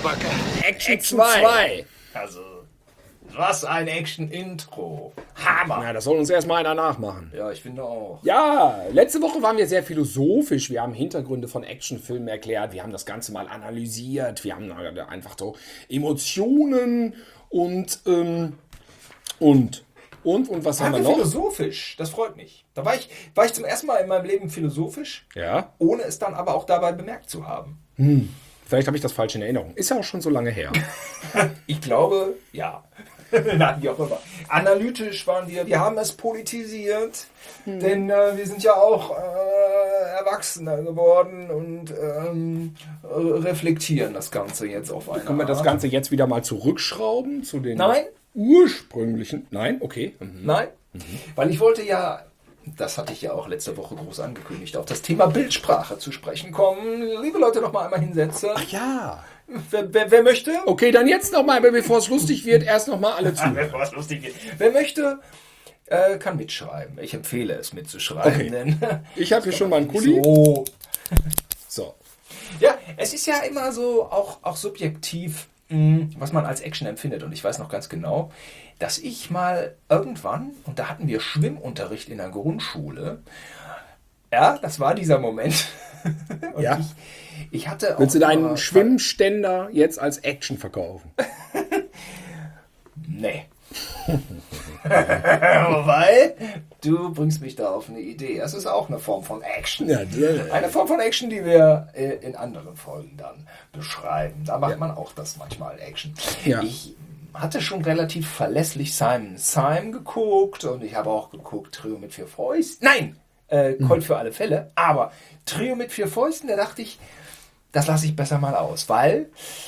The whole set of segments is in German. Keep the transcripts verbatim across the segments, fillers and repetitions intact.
Backe. Action zwei. Also, was ein Action-Intro. Hammer. Ja, das soll uns erstmal einer nachmachen. Ja, ich finde auch. Ja, letzte Woche waren wir sehr philosophisch. Wir haben Hintergründe von Actionfilmen erklärt. Wir haben das Ganze mal analysiert. Wir haben einfach so Emotionen und, ähm, und, und, und was haben wir noch? Philosophisch, das freut mich. Da war ich, war ich zum ersten Mal in meinem Leben philosophisch, Ja. ohne es dann aber auch dabei bemerkt zu haben. Hm. Vielleicht habe ich das falsch in Erinnerung. Ist ja auch schon so lange her. Ich glaube, ja. Nein, wie auch immer. Analytisch waren wir, wir haben es politisiert, hm. denn äh, wir sind ja auch äh, Erwachsener geworden und ähm, reflektieren das Ganze jetzt auf eine Können wir das Ganze jetzt wieder mal zurückschrauben zu den Nein. ursprünglichen? Nein? Okay. Mhm. Nein, mhm. weil ich wollte ja, das hatte ich ja auch letzte Woche groß angekündigt, auf das Thema Bildsprache zu sprechen kommen. Liebe Leute, noch mal einmal hinsetzen. Ach ja. Wer, wer, wer möchte? Okay, dann jetzt nochmal, bevor es lustig wird, erst nochmal alle zu. Bevor es lustig wird. Wer möchte, äh, kann mitschreiben. Ich empfehle es mitzuschreiben. Okay. Denn Ich habe hier schon mal einen Kuli. so. So. Ja, es ist ja immer so auch, auch subjektiv, mh, was man als Action empfindet. Und ich weiß noch ganz genau, dass ich mal irgendwann, und da hatten wir Schwimmunterricht in der Grundschule, ja, das war dieser Moment. Und Ja. ich, ich hatte Willst du auch deinen immer- Schwimmständer jetzt als Action verkaufen? Nee. Weil du bringst mich da auf eine Idee. Das ist auch eine Form von Action. Ja, der- Eine Form von Action, die wir äh, in anderen Folgen dann beschreiben. Da macht Ja. man auch das manchmal Action. Ja. Ich hatte schon relativ verlässlich Simon Syme geguckt und ich habe auch geguckt Trio mit vier Fäusten. Nein, äh, Colt für alle Fälle. Aber Trio mit vier Fäusten, da dachte ich, das lasse ich besser mal aus, weil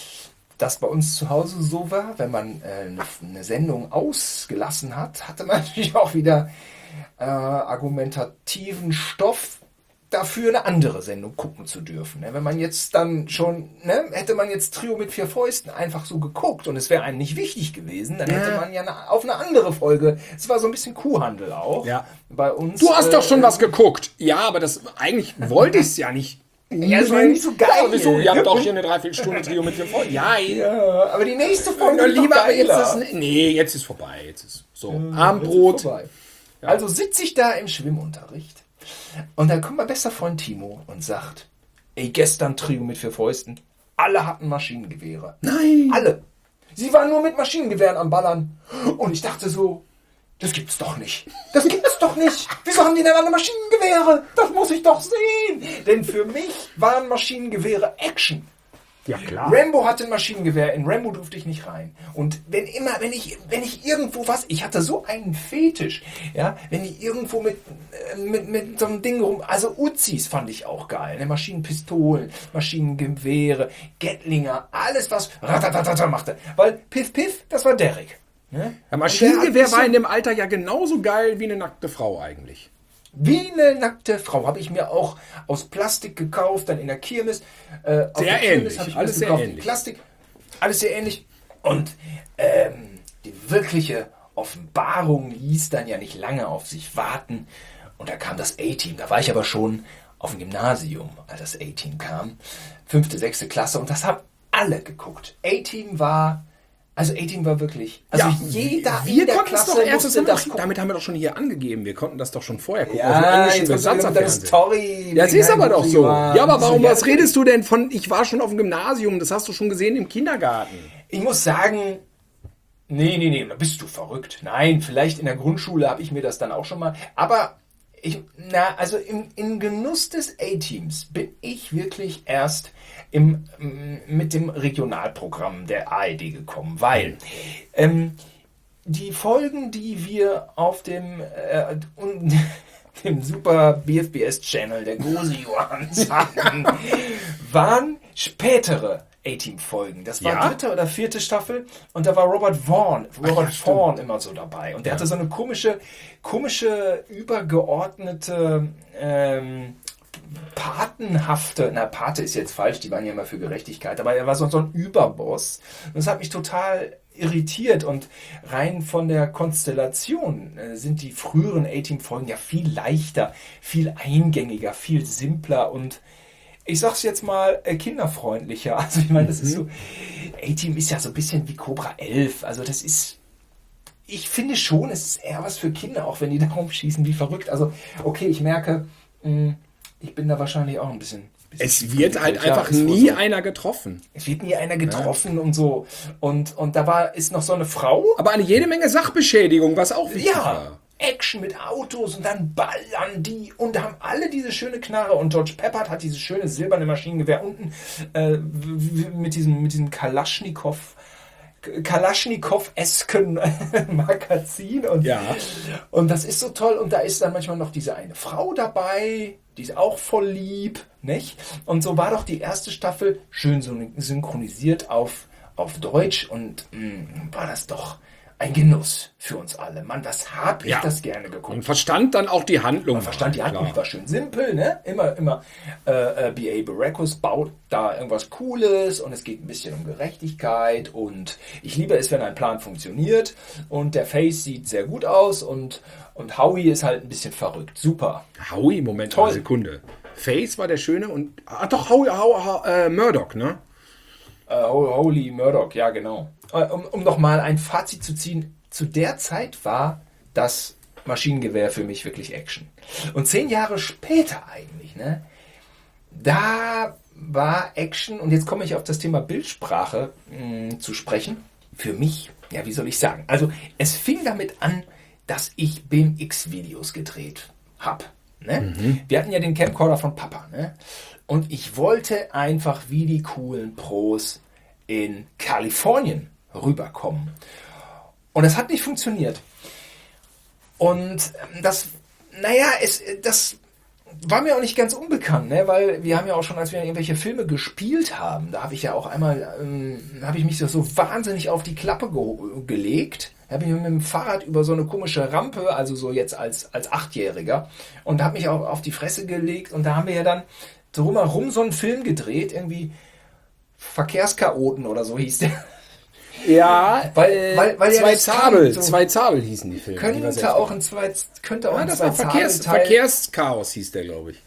das bei uns zu Hause so war, wenn man äh, eine, eine Sendung ausgelassen hat, hatte man natürlich auch wieder äh, argumentativen Stoff dafür, eine andere Sendung gucken zu dürfen. Ne? Wenn man jetzt dann schon, ne, hätte man jetzt Trio mit vier Fäusten einfach so geguckt und es wäre einem nicht wichtig gewesen, dann hätte Ja. man ja eine, auf eine andere Folge, es war so ein bisschen Kuhhandel auch Ja. bei uns. Du hast äh, doch schon was geguckt. Ja, aber das eigentlich wollte ich es ja nicht. Ja, das war ja nicht so geil. Ja, wieso? Ihr habt doch hier eine Dreiviertelstunde Trio mit vier Folgen. Ja, Ja, aber die nächste Folge ja, wird doch lieber, aber jetzt geiler. ist, nee, jetzt ist vorbei. Jetzt ist so. Jetzt Abendbrot. ist vorbei. Also sitze ich da im Schwimmunterricht und dann kommt mein bester Freund Timo und sagt, ey, gestern Trio mit vier Fäusten, alle hatten Maschinengewehre. Nein. Alle. Sie waren nur mit Maschinengewehren am Ballern. Und ich dachte so, das gibt's doch nicht. Das gibt's doch nicht. Wieso haben die denn alle Maschinengewehre? Das muss ich doch sehen. Denn für mich waren Maschinengewehre Action. Ja, klar. Rambo hatte ein Maschinengewehr, in Rambo durfte ich nicht rein. Und wenn immer, wenn ich, wenn ich irgendwo was, ich hatte so einen Fetisch, ja, wenn ich irgendwo mit, äh, mit, mit so einem Ding rum, also Uzis fand ich auch geil, ne? Maschinenpistolen, Maschinengewehre, Gatlinger, alles was ratatatata machte. Weil Piff Piff, das war Derek. Ne? Ja, Und der Maschinengewehr hat war so- in dem Alter ja genauso geil wie eine nackte Frau eigentlich. Wie eine nackte Frau habe ich mir auch aus Plastik gekauft, dann in der Kirmes. Äh, auf Sehr der Kirmes ähnlich, habe ich alles alles sehr gekauft. ähnlich. Plastik, alles sehr ähnlich. Und ähm, die wirkliche Offenbarung ließ dann ja nicht lange auf sich warten. Und da kam das A-Team. Da war ich aber schon auf dem Gymnasium, als das A-Team kam. Fünfte, sechste Klasse. Und das haben alle geguckt. A-Team war... Also A-Team war wirklich... Also jeder wir in der konnten es Klasse doch erst, musste das das haben wir, gucken. damit haben wir doch schon hier angegeben. Wir konnten das doch schon vorher gucken. Ja, auf dem jetzt kommst du wieder mit deiner Besatzerfernsehen. Story. Ja, das ist aber doch so. Ja, Ja, aber warum, ja, was redest du denn von, ich war schon auf dem Gymnasium, das hast du schon gesehen im Kindergarten. Ich muss sagen, nee, nee, nee, da bist du verrückt. Nein, vielleicht in der Grundschule habe ich mir das dann auch schon mal, aber ich, na, also im, im Genuss des A-Teams bin ich wirklich erst im, m- mit dem Regionalprogramm der A R D gekommen, weil ähm, die Folgen, die wir auf dem, äh, un, dem super B F B S-Channel der Gosi Johans hatten, waren spätere A-Team-Folgen. Das war Ja? dritte oder vierte Staffel und da war Robert Vaughn, Robert ja, stimmt. Vaughn immer so dabei. Und der hatte so eine komische, komische, übergeordnete ähm, patenhafte, na, Pate ist jetzt falsch, die waren ja immer für Gerechtigkeit, aber er war so, so ein Überboss. Und das hat mich total irritiert und rein von der Konstellation äh, sind die früheren A-Team-Folgen ja viel leichter, viel eingängiger, viel simpler und ich sag's jetzt mal, äh, kinderfreundlicher. Also ich meine, das ist so, A-Team ist ja so ein bisschen wie Cobra elf. Also das ist, ich finde schon, es ist eher was für Kinder, auch wenn die da rumschießen wie verrückt. Also okay, ich merke, mh, ich bin da wahrscheinlich auch ein bisschen... Es wird halt ja, einfach nie so. einer getroffen. Es wird nie einer getroffen ja. und so. Und, und da war, ist noch so eine Frau. Aber eine jede Menge Sachbeschädigung, was auch wichtig ja. war. Action mit Autos und dann ballern die und haben alle diese schöne Knarre und George Peppard hat dieses schöne silberne Maschinengewehr unten äh, mit diesem, mit diesem Kalaschnikow Kalaschnikow-esken Magazin und, ja. und das ist so toll und da ist dann manchmal noch diese eine Frau dabei, die ist auch voll lieb, nicht? Und so war doch die erste Staffel schön synchronisiert auf, auf Deutsch und mh, war das doch ein Genuss für uns alle. Mann, was hab ich ja. das gerne geguckt. Und verstand dann auch die Handlung. Man verstand die Handlung, die war schön simpel, ne? Immer, immer äh, B A Baracus baut da irgendwas Cooles und es geht ein bisschen um Gerechtigkeit und ich liebe es, wenn ein Plan funktioniert und der Face sieht sehr gut aus und, und Howie ist halt ein bisschen verrückt. Super. Howie, Moment, eine Sekunde. Face war der Schöne und, ah doch, Howie, Howie äh, Murdoch, ne? Uh, Holy Murdoch, ja genau. Um, um nochmal ein Fazit zu ziehen, zu der Zeit war das Maschinengewehr für mich wirklich Action. Und zehn Jahre später eigentlich, ne, da war Action, und jetzt komme ich auf das Thema Bildsprache mh, zu sprechen, für mich, ja wie soll ich sagen, also es fing damit an, dass ich B M X-Videos gedreht habe. Ne? Mhm. Wir hatten ja den Camcorder von Papa, ne? Und ich wollte einfach wie die coolen Pros in Kalifornien rüberkommen. Und das hat nicht funktioniert. Und das, naja, es, das war mir auch nicht ganz unbekannt, ne? Weil wir haben ja auch schon, als wir irgendwelche Filme gespielt haben, da habe ich ja auch einmal, ähm, habe ich mich so, so wahnsinnig auf die Klappe ge- gelegt. Da habe ich mit dem Fahrrad über so eine komische Rampe, also so jetzt als, als Achtjähriger, und habe mich auch auf die Fresse gelegt. Und da haben wir ja dann drumherum so einen Film gedreht, irgendwie Verkehrschaoten oder so hieß der. Ja, weil, weil, weil zwei ja Zabel, so zwei Zabel hießen die Filme. Könnte die auch ein zwei, könnte auch ja, ein das zwei war Verkehrs, Verkehrschaos hieß der, glaube ich.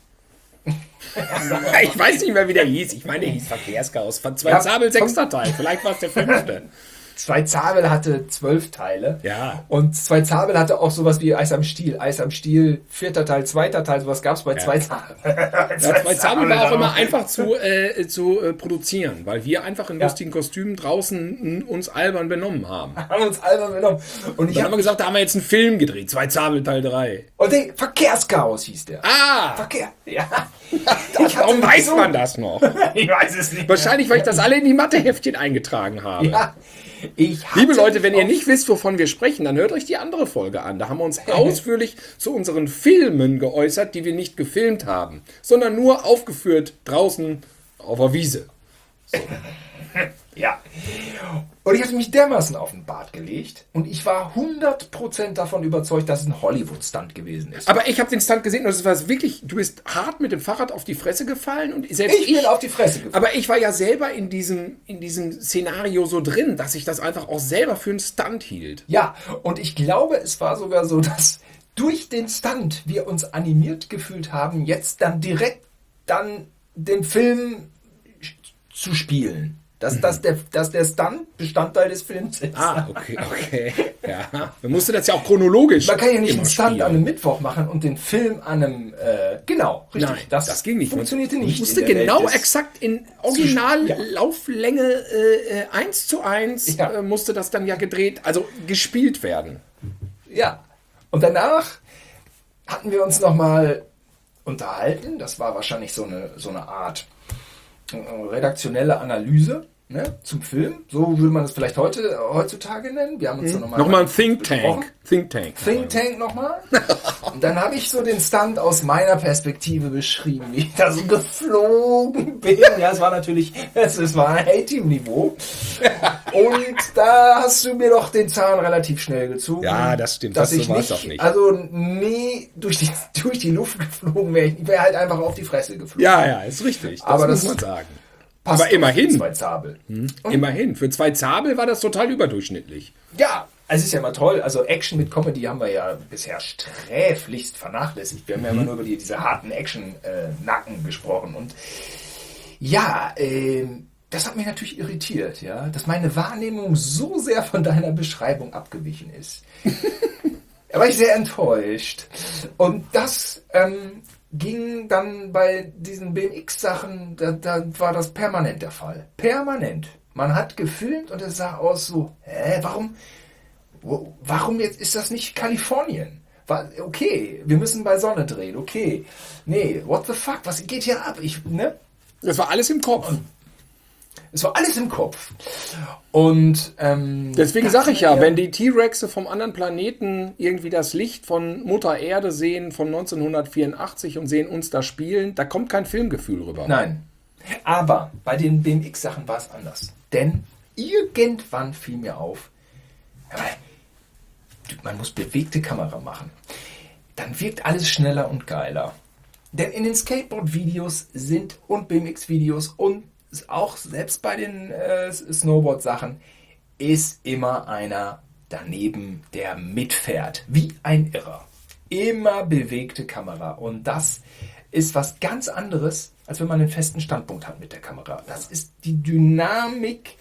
Ich weiß nicht mehr, wie der hieß. Ich meine, der hieß Verkehrschaos. Von zwei ja, Zabel, sechster Teil. Vielleicht war es der fünfte. Zwei Zabel hatte zwölf Teile. Ja. Und Zwei Zabel hatte auch sowas wie Eis am Stiel. Eis am Stiel, vierter Teil, zweiter Teil, sowas gab es bei ja. Zwei Zabel. Ja, Zwei Zabel war auch immer einfach zu, äh, zu äh, produzieren, weil wir einfach in ja. lustigen Kostümen draußen uns albern benommen haben. Haben uns albern benommen. Und ich dann haben wir gesagt, da haben wir jetzt einen Film gedreht. Zwei Zabel Teil drei. Und der Verkehrschaos hieß der. Ah! Verkehr. Ja. Warum weiß so man das noch? Ich weiß es nicht. Wahrscheinlich, weil ich das alle in die Matheheftchen eingetragen habe. Ja. Ich Liebe Leute, wenn ihr nicht wisst, wovon wir sprechen, dann hört euch die andere Folge an. Da haben wir uns ausführlich zu unseren Filmen geäußert, die wir nicht gefilmt haben, sondern nur aufgeführt draußen auf der Wiese. So. Ja. Und ich hatte mich dermaßen auf den Bart gelegt und ich war hundert Prozent davon überzeugt, dass es ein Hollywood-Stunt gewesen ist. Aber ich habe den Stunt gesehen und es war wirklich, du bist hart mit dem Fahrrad auf die Fresse gefallen und selbst ich bin ich, auf die Fresse gefallen. Aber ich war ja selber in diesem, in diesem Szenario so drin, dass ich das einfach auch selber für einen Stunt hielt. Ja, und ich glaube, es war sogar so, dass durch den Stunt wir uns animiert gefühlt haben, jetzt dann direkt dann den Film zu spielen. Dass, mhm. dass, der, dass der Stunt Bestandteil des Films ist. Ah, okay, okay. Ja. Man musste das ja auch chronologisch. Man kann ja nicht einen Stunt spielen. an einem Mittwoch machen und den Film an einem. Äh, genau, richtig. Nein, das, das ging nicht. Funktionierte nicht. Ich musste genau exakt in Originallauflänge äh, eins zu eins ja. äh, musste das dann ja gedreht, also gespielt werden. Ja. Und danach hatten wir uns nochmal unterhalten. Das war wahrscheinlich so eine, so eine Art redaktionelle Analyse, ne, zum Film. So würde man es vielleicht heute heutzutage nennen. Wir haben uns mhm. nochmal nochmal ein Think Tank. Think Tank. Think Tank nochmal. Und dann habe ich so den Stunt aus meiner Perspektive beschrieben, wie ich da so geflogen bin. Ja, es war natürlich, es, es war ein A-Team-Niveau. Und da hast du mir doch den Zahn relativ schnell gezogen. Ja, das stimmt. Dass das ich so nicht, auch nicht. Also nie durch die, durch die Luft geflogen wäre. Ich wäre halt einfach auf die Fresse geflogen. Ja, ja, ist richtig. Das Aber muss das man sagen. Aber immerhin. Für zwei Zabel. Hm. Immerhin. Für zwei Zabel war das total überdurchschnittlich. Ja, es ist ja mal toll. Also Action mit Comedy haben wir ja bisher sträflichst vernachlässigt. Wir haben ja immer nur über die, diese harten Action-Nacken äh, gesprochen. Und Ja, ähm, das hat mich natürlich irritiert, ja, dass meine Wahrnehmung so sehr von deiner Beschreibung abgewichen ist. Da war ich sehr enttäuscht. Und das ähm, ging dann bei diesen B M X-Sachen, da, da war das permanent der Fall. Permanent. Man hat gefilmt und es sah aus so, hä, warum, wo, warum jetzt ist das nicht Kalifornien? War, okay, wir müssen bei Sonne drehen, okay. Nee, what the fuck, was geht hier ab? Ich, ne? Das war alles im Kopf. Und es war alles im Kopf. Und ähm, deswegen sage ich ja, wenn die T-Rexe vom anderen Planeten irgendwie das Licht von Mutter Erde sehen von neunzehnhundertvierundachtzig und sehen uns da spielen, da kommt kein Filmgefühl rüber. Nein. Aber bei den B M X-Sachen war es anders. Denn irgendwann fiel mir auf, man muss bewegte Kamera machen. Dann wirkt alles schneller und geiler. Denn in den Skateboard-Videos sind und B M X-Videos und auch selbst bei den äh, Snowboard-Sachen ist immer einer daneben, der mitfährt. Wie ein Irrer. Immer bewegte Kamera. Und das ist was ganz anderes, als wenn man einen festen Standpunkt hat mit der Kamera. Das ist die Dynamik,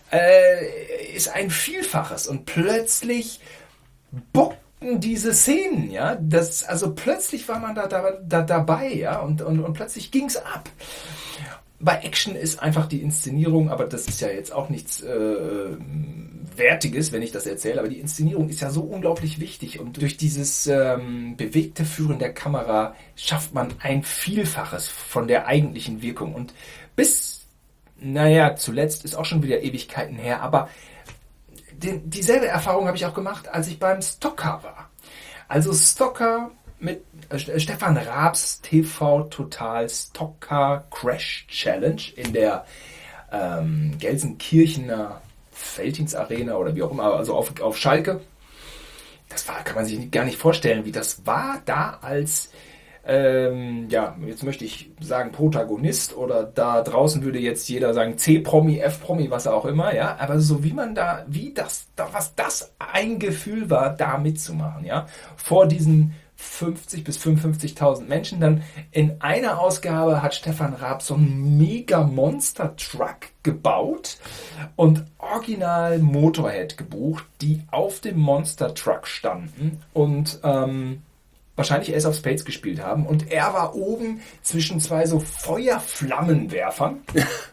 äh, ist ein Vielfaches. Und plötzlich bockten diese Szenen, ja. Das, also plötzlich war man da, da, da dabei, ja. Und, und, und plötzlich ging es ab. Bei Action ist einfach die Inszenierung, aber das ist ja jetzt auch nichts äh, Wertiges, wenn ich das erzähle, aber die Inszenierung ist ja so unglaublich wichtig und durch dieses ähm, bewegte Führen der Kamera schafft man ein Vielfaches von der eigentlichen Wirkung und bis, naja, zuletzt ist auch schon wieder Ewigkeiten her, aber den, dieselbe Erfahrung habe ich auch gemacht, als ich beim Stocker war. Also Stocker mit äh, Stefan Raabs T V Total Stocker Crash Challenge in der ähm, Gelsenkirchener Veltins-Arena oder wie auch immer, also auf, auf Schalke. Das war, kann man sich gar nicht vorstellen, wie das war da als, ähm, ja, jetzt möchte ich sagen Protagonist oder da draußen würde jetzt jeder sagen C-Promi, F-Promi, was auch immer, ja, aber so wie man da, wie das, da, was das ein Gefühl war, da mitzumachen, ja, vor diesen fünfzig bis fünfundfünfzigtausend Menschen. Dann in einer Ausgabe hat Stefan Raab so einen mega Monster-Truck gebaut und original Motorhead gebucht, die auf dem Monster-Truck standen und ähm, wahrscheinlich Ace of Spades gespielt haben. Und er war oben zwischen zwei so Feuerflammenwerfern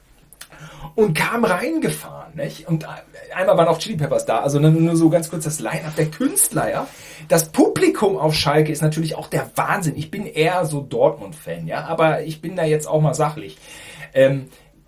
und kam reingefahren, nicht? Und einmal waren auch Chili Peppers da, also nur so ganz kurz das Line-Up der Künstler, ja. Das Publikum auf Schalke ist natürlich auch der Wahnsinn. Ich bin eher so Dortmund-Fan, ja, aber ich bin da jetzt auch mal sachlich. Ähm,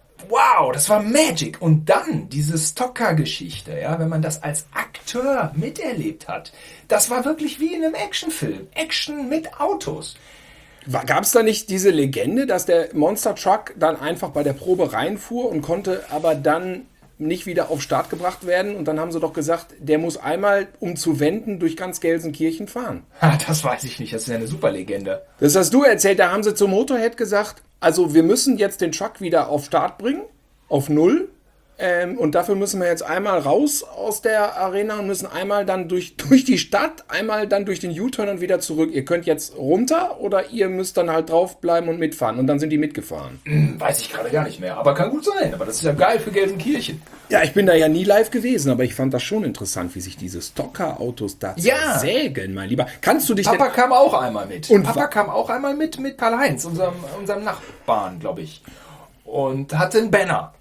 wow, das war Magic. Und dann diese Stocker-Geschichte, ja, wenn man das als Akteur miterlebt hat, das war wirklich wie in einem Actionfilm. Action mit Autos. Gab es da nicht diese Legende, dass der Monster Truck dann einfach bei der Probe reinfuhr und konnte aber dann nicht wieder auf Start gebracht werden? Und dann haben sie doch gesagt, der muss einmal, um zu wenden, durch ganz Gelsenkirchen fahren. Ha, das weiß ich nicht, das ist ja eine super Legende. Das hast du erzählt, da haben sie zum Motorhead gesagt, also wir müssen jetzt den Truck wieder auf Start bringen, auf Null. Ähm, und dafür müssen wir jetzt einmal raus aus der Arena und müssen einmal dann durch, durch die Stadt, einmal dann durch den U-Turn und wieder zurück. Ihr könnt jetzt runter oder ihr müsst dann halt draufbleiben und mitfahren. Und dann sind die mitgefahren. Hm, weiß ich gerade gar nicht mehr, aber kann gut sein. Aber das ist ja geil für Gelsenkirchen. Ja, ich bin da ja nie live gewesen, aber ich fand das schon interessant, wie sich diese Stocker-Autos da ja. zersägen, mein Lieber. Kannst du dich Papa denn... kam auch einmal mit. Und Papa kam auch einmal mit mit Karl-Heinz, unserem, unserem Nachbarn, glaube ich. Und hatte einen Banner.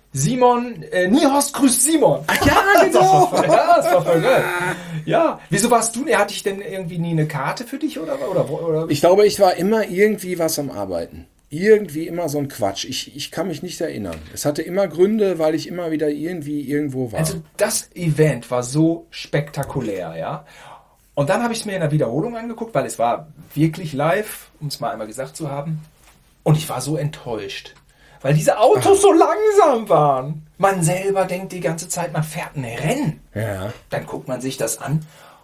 Simon, äh, Niehorst grüßt Simon. Ach ja, genau. Das war voll, ja, das war voll geil. Ja, wieso warst du, hatte ich denn irgendwie nie eine Karte für dich oder oder, oder? Ich glaube, ich war immer irgendwie was am Arbeiten. Irgendwie immer so ein Quatsch. Ich, ich kann mich nicht erinnern. Es hatte immer Gründe, weil ich immer wieder irgendwie irgendwo war. Also das Event war so spektakulär, ja. Und dann habe ich es mir in der Wiederholung angeguckt, weil es war wirklich live, um es mal einmal gesagt zu haben. Und ich war so enttäuscht. Weil diese Autos Ach. so langsam waren. Man selber denkt die ganze Zeit, man fährt ein Rennen. Ja. Dann guckt man sich das an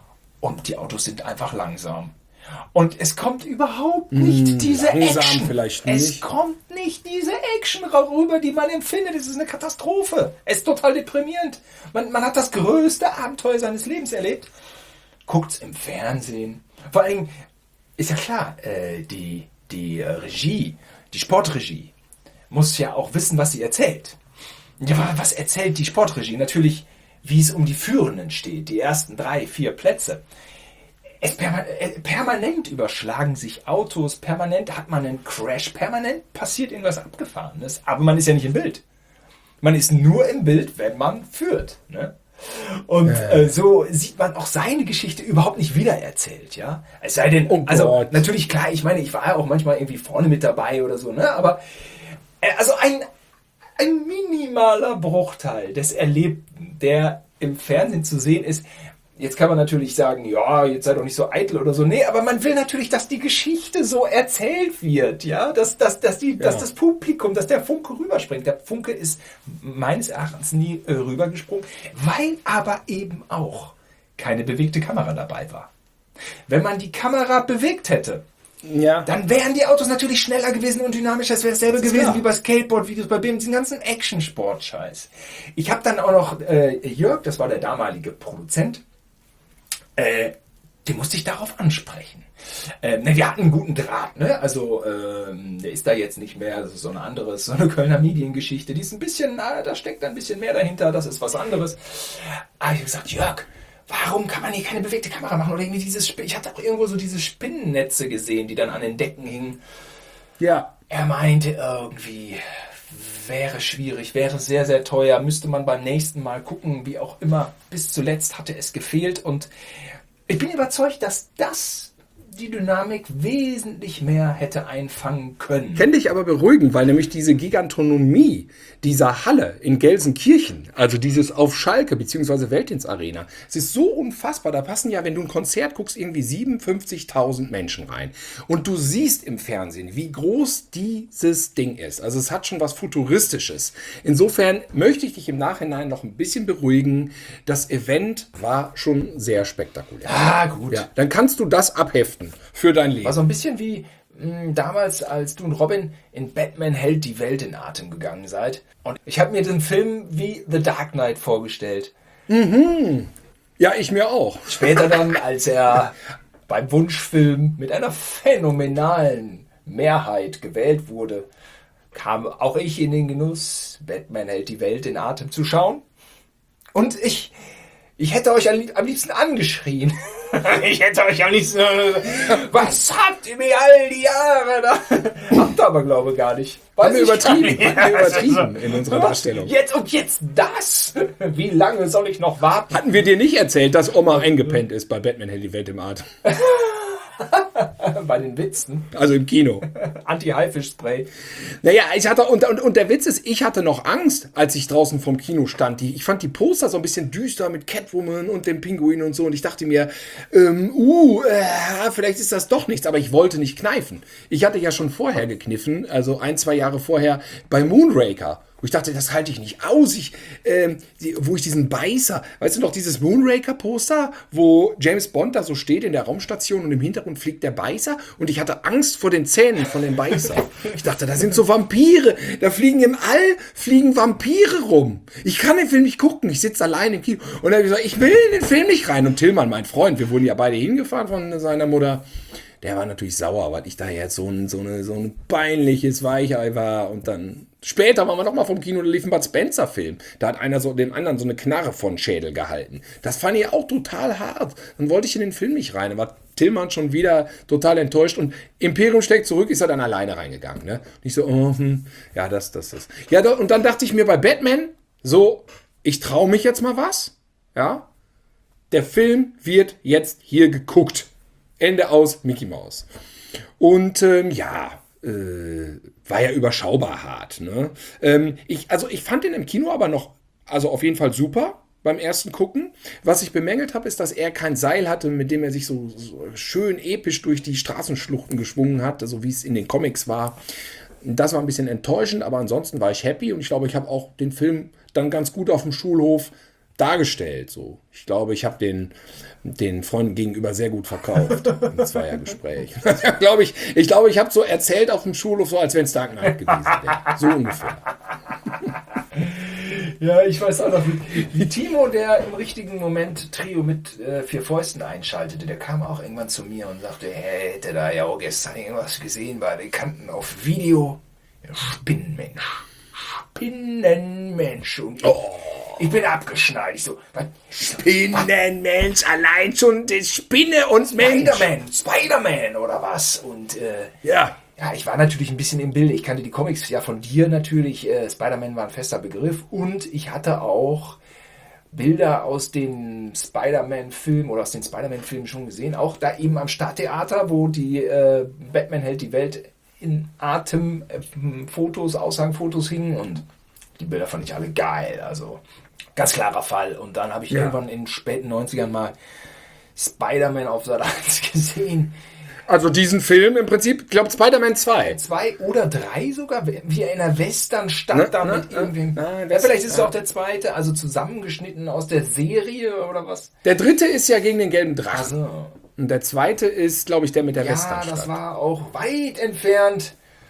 und die Autos sind einfach langsam. Und es kommt überhaupt nicht mmh, diese langsam Action. Vielleicht nicht. Es kommt nicht diese Action rüber, die man empfindet. Es ist eine Katastrophe. Es ist total deprimierend. Man, man hat das größte Abenteuer seines Lebens erlebt. Guckt's im Fernsehen. Vor allem, ist ja klar, äh, die, die äh, Regie, die Sportregie, muss ja auch wissen, was sie erzählt. Ja, was erzählt die Sportregie? Natürlich, wie es um die Führenden steht, die ersten drei, vier Plätze. Es perma permanent überschlagen sich Autos, permanent hat man einen Crash, permanent passiert irgendwas Abgefahrenes, aber man ist ja nicht im Bild. Man ist nur im Bild, wenn man führt. Ne? Und äh. Äh, so sieht man auch seine Geschichte überhaupt nicht wiedererzählt. Ja? Es sei denn, oh also Gott. natürlich klar, ich meine, ich war ja auch manchmal irgendwie vorne mit dabei oder so, ne? Aber äh, also ein, ein minimaler Bruchteil des Erlebten, der im Fernsehen zu sehen ist. Jetzt kann man natürlich sagen, ja, jetzt sei doch nicht so eitel oder so. Nee, aber man will natürlich, dass die Geschichte so erzählt wird, ja, dass, dass, dass, die, ja. dass das Publikum, dass der Funke rüberspringt. Der Funke ist meines Erachtens nie äh, rübergesprungen, weil aber eben auch keine bewegte Kamera dabei war. Wenn man die Kamera bewegt hätte, ja. dann wären die Autos natürlich schneller gewesen und dynamischer. Das wäre dasselbe das gewesen klar. wie bei Skateboard-Videos, bei B M W, diesen ganzen Action-Sport-Scheiß. Ich habe dann auch noch äh, Jörg, das war der damalige Produzent, Äh, den musste ich darauf ansprechen. Ähm, ne, wir hatten einen guten Draht, ne? Also ähm, der ist da jetzt nicht mehr, das ist so eine andere, so eine Kölner Mediengeschichte, die ist ein bisschen, na, da steckt ein bisschen mehr dahinter, das ist was anderes. Aber ich habe gesagt, Jörg, warum kann man hier keine bewegte Kamera machen? Oder irgendwie dieses, ich hatte auch irgendwo so diese Spinnennetze gesehen, die dann an den Decken hingen. Ja. Er meinte irgendwie, wäre schwierig, wäre sehr, sehr teuer, müsste man beim nächsten Mal gucken, wie auch immer. Bis zuletzt hatte es gefehlt und ich bin überzeugt, dass das die Dynamik wesentlich mehr hätte einfangen können. Fände ich aber beruhigend, weil nämlich diese Gigantonomie dieser Halle in Gelsenkirchen, also dieses auf Schalke bzw. Veltins-Arena, es ist so unfassbar, da passen ja, wenn du ein Konzert guckst, irgendwie siebenundfünfzigtausend Menschen rein. Und du siehst im Fernsehen, wie groß dieses Ding ist. Also es hat schon was Futuristisches. Insofern möchte ich dich im Nachhinein noch ein bisschen beruhigen. Das Event war schon sehr spektakulär. Ah, gut. Ja, dann kannst du das abheften für dein Leben. War so ein bisschen wie mh, damals, als du und Robin in Batman hält die Welt in Atem gegangen seid. Und ich habe mir den Film wie The Dark Knight vorgestellt. Mhm. Ja, ich mir auch. Später dann, als er beim Wunschfilm mit einer phänomenalen Mehrheit gewählt wurde, kam auch ich in den Genuss, Batman hält die Welt in Atem zu schauen. Und ich... Ich hätte euch am liebsten angeschrien. Ich hätte euch am liebsten... Was habt ihr mir all die Jahre da? Habt ihr aber, glaube ich, gar nicht. Haben wir übertrieben, haben wir übertrieben in unserer Darstellung. Jetzt und jetzt das? Wie lange soll ich noch warten? Hatten wir dir nicht erzählt, dass Oma eingepennt ist bei Batman hält die Welt im Atem? Bei den Witzen. Also im Kino. Anti-Haifisch-Spray. Naja, ich hatte, und, und, und der Witz ist, ich hatte noch Angst, als ich draußen vom Kino stand. Die, ich fand die Poster so ein bisschen düster mit Catwoman und dem Pinguin und so. Und ich dachte mir, ähm, uh, äh, vielleicht ist das doch nichts. Aber ich wollte nicht kneifen. Ich hatte ja schon vorher gekniffen, also ein, zwei Jahre vorher bei Moonraker. Wo ich dachte, das halte ich nicht aus. Ich, ähm, die, wo ich diesen Beißer, weißt du noch, dieses Moonraker-Poster, wo James Bond da so steht in der Raumstation und im Hintergrund fliegt der Beißer und ich hatte Angst vor den Zähnen von dem Beißer. Ich dachte, da sind so Vampire, da fliegen im All, fliegen Vampire rum. Ich kann den Film nicht gucken, ich sitze allein im Kino. Und dann habe ich gesagt, ich will in den Film nicht rein. Und Tillmann, mein Freund, wir wurden ja beide hingefahren von seiner Mutter, der war natürlich sauer, weil ich da jetzt so ein, so eine, so ein peinliches Weichei war. Und dann später waren wir noch mal vom Kino, da lief ein Bud Spencer-Film. Da hat einer so dem anderen so eine Knarre von Schädel gehalten. Das fand ich auch total hart. Dann wollte ich in den Film nicht rein. Da war Tillmann schon wieder total enttäuscht. Und Imperium schlägt zurück, ist er dann alleine reingegangen. Ne? Und ich so, oh, hm, ja, das, das, das. Ja, da, und dann dachte ich mir bei Batman, so, ich traue mich jetzt mal was. Ja, der Film wird jetzt hier geguckt. Ende aus, Mickey Mouse. Und ähm, ja, äh, war ja überschaubar hart. Ne? Ähm, ich, also ich fand den im Kino aber noch, also auf jeden Fall super beim ersten Gucken. Was ich bemängelt habe, ist, dass er kein Seil hatte, mit dem er sich so, so schön episch durch die Straßenschluchten geschwungen hat, so wie es in den Comics war. Das war ein bisschen enttäuschend, aber ansonsten war ich happy und ich glaube, ich habe auch den Film dann ganz gut auf dem Schulhof dargestellt. So. Ich glaube, ich habe den, den Freunden gegenüber sehr gut verkauft im Zweiergespräch. glaube ich ich glaube, ich habe so erzählt auf dem Schulhof, so als wenn es Dark Knight gewesen wäre. So ungefähr. Ja, ich weiß auch noch, wie, wie Timo, der im richtigen Moment Trio mit äh, vier Fäusten einschaltete, der kam auch irgendwann zu mir und sagte, hey, hätte da ja auch gestern irgendwas gesehen bei Bekannten auf Video. Spinnenmensch. Spinnenmensch. Und ich, oh. ich bin abgeschnallt. Ich so, was? Spinnenmensch, allein schon die Spinne und Mensch. Spider-Man, Spider-Man oder was? Und äh, ja. Ja, ich war natürlich ein bisschen im Bild. Ich kannte die Comics ja von dir natürlich. Äh, Spider-Man war ein fester Begriff. Und ich hatte auch Bilder aus den Spider-Man-Filmen oder aus den Spider-Man-Filmen schon gesehen. Auch da eben am Stadttheater, wo die äh, Batman hält die Welt in Atem äh, Fotos, Aushangfotos hingen. Und die Bilder fand ich alle geil. Also ganz klarer Fall. Und dann habe ich ja. irgendwann in den späten neunzigern mal Spider-Man auf Sat eins gesehen. Also diesen Film im Prinzip, ich glaube Spider-Man zwei. Zwei oder drei sogar, wie in einer Westernstadt ne, da ne, mit irgendwem. Ne, ja, vielleicht ist es auch der zweite, also zusammengeschnitten aus der Serie oder was? Der dritte ist ja gegen den gelben Drachen. Ach so. Und der zweite ist, glaube ich, der mit der ja, Westernstadt. Ja, das war auch weit entfernt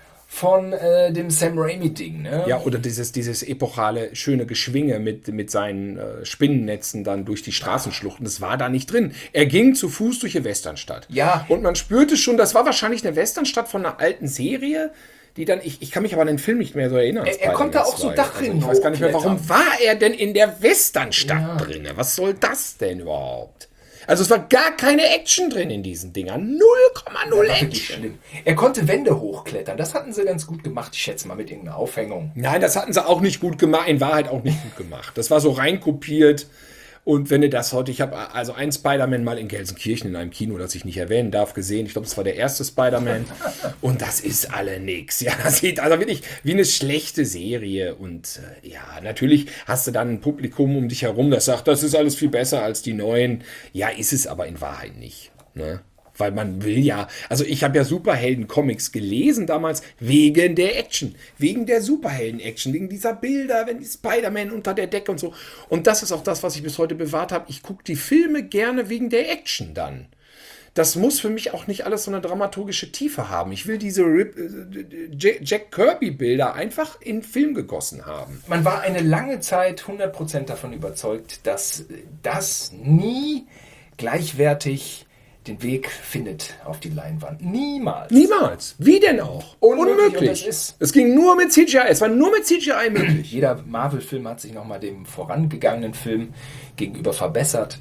von äh, dem Sam Raimi-Ding, ne? Ja, oder dieses, dieses epochale, schöne Geschwinge mit, mit seinen äh, Spinnennetzen dann durch die Straßenschluchten. Das war da nicht drin. Er ging zu Fuß durch die Westernstadt. Ja. Und man spürte schon, das war wahrscheinlich eine Westernstadt von einer alten Serie, die dann, ich, ich kann mich aber an den Film nicht mehr so erinnern. Er, er konnte auch so Dachrinnen also Ich weiß gar nicht mehr, warum war er denn in der Westernstadt ja. drin? Was soll das denn überhaupt? Also es war gar keine Action drin in diesen Dingern. null Komma null Action. Er konnte Wände hochklettern. Das hatten sie ganz gut gemacht. Ich schätze mal mit irgendeiner Aufhängung. Nein, das hatten sie auch nicht gut gemacht. In Wahrheit auch nicht gut gemacht. Das war so reinkopiert. Und wenn du das heute, ich habe also einen Spider-Man mal in Gelsenkirchen in einem Kino, das ich nicht erwähnen darf, gesehen. Ich glaube, das war der erste Spider-Man. Und das ist alle nix. Ja, das sieht also wirklich wie eine schlechte Serie. Und äh, ja, natürlich hast du dann ein Publikum um dich herum, das sagt, das ist alles viel besser als die neuen. Ja, ist es aber in Wahrheit nicht. Ne? Weil man will ja, also ich habe ja Superhelden-Comics gelesen damals wegen der Action, wegen der Superhelden-Action, wegen dieser Bilder, wenn die Spider-Man unter der Decke und so. Und das ist auch das, was ich bis heute bewahrt habe. Ich gucke die Filme gerne wegen der Action dann. Das muss für mich auch nicht alles so eine dramaturgische Tiefe haben. Ich will diese Rip, äh, Jack Kirby-Bilder einfach in Film gegossen haben. Man war eine lange Zeit hundert Prozent davon überzeugt, dass das nie gleichwertig den Weg findet auf die Leinwand. Niemals. Niemals. Wie denn auch? Unmöglich. Unmöglich. Es, es ging nur mit C G I. Es war nur mit C G I möglich. Jeder Marvel-Film hat sich nochmal dem vorangegangenen Film gegenüber verbessert.